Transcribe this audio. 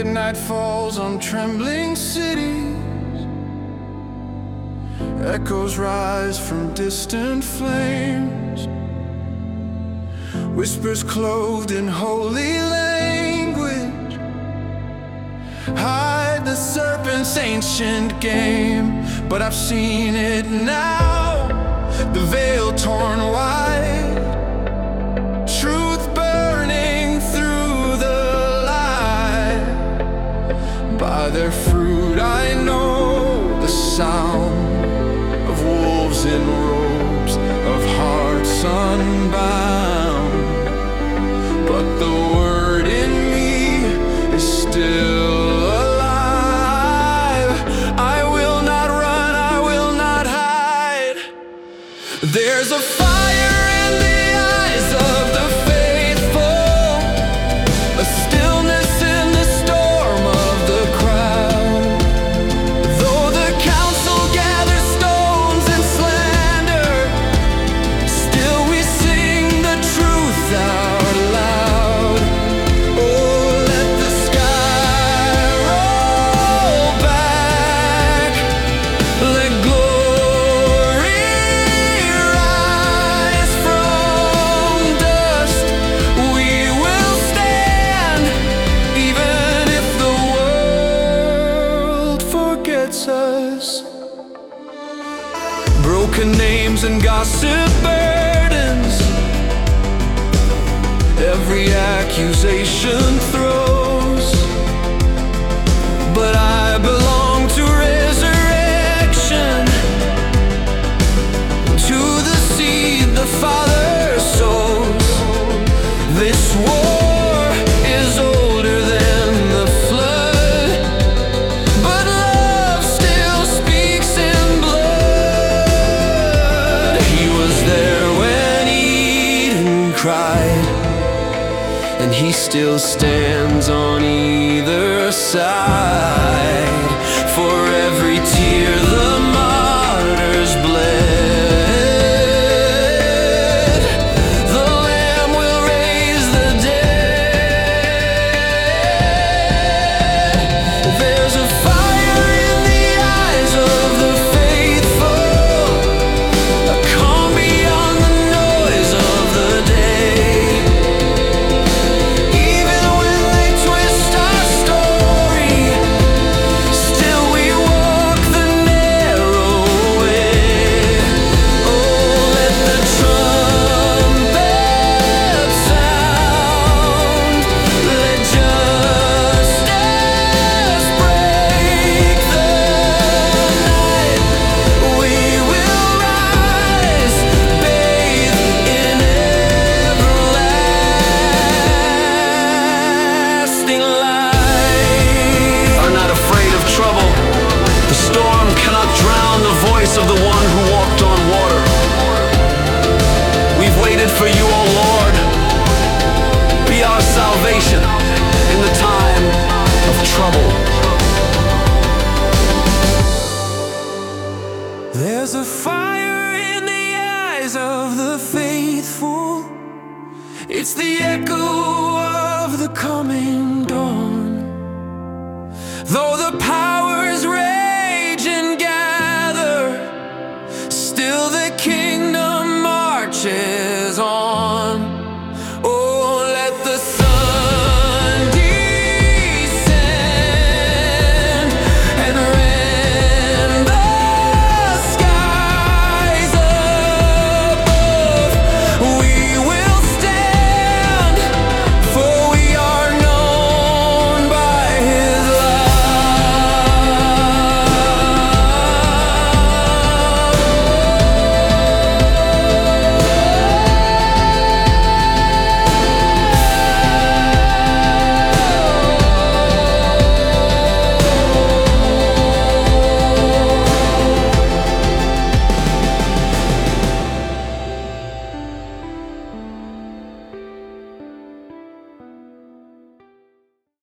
Midnight falls on trembling cities, echoes rise from distant flames, whispers clothed in holy language hide the serpent's ancient game. But I've seen it now, the veil torn wide, truth burning through the light. By their fruit I know the sound of wolves in robes, of hearts unbound. But the word in me is still alive. I will not run, I will not hide. There's a fire in the eyes of the faithful, a stillness in the storm of the crowd. Though the council gathers stones and slander, still we sing the truth out loud. Oh, let the sky roll back, let glory rise from dust. We will stand, even if the world forgets us. Broken names and gossip burdens, every accusation throws. But I belong to resurrection, to the seed the Father sows. This war is older than the flood, but love still speaks in blood. He was there when Eden cried, and he still stands on either side.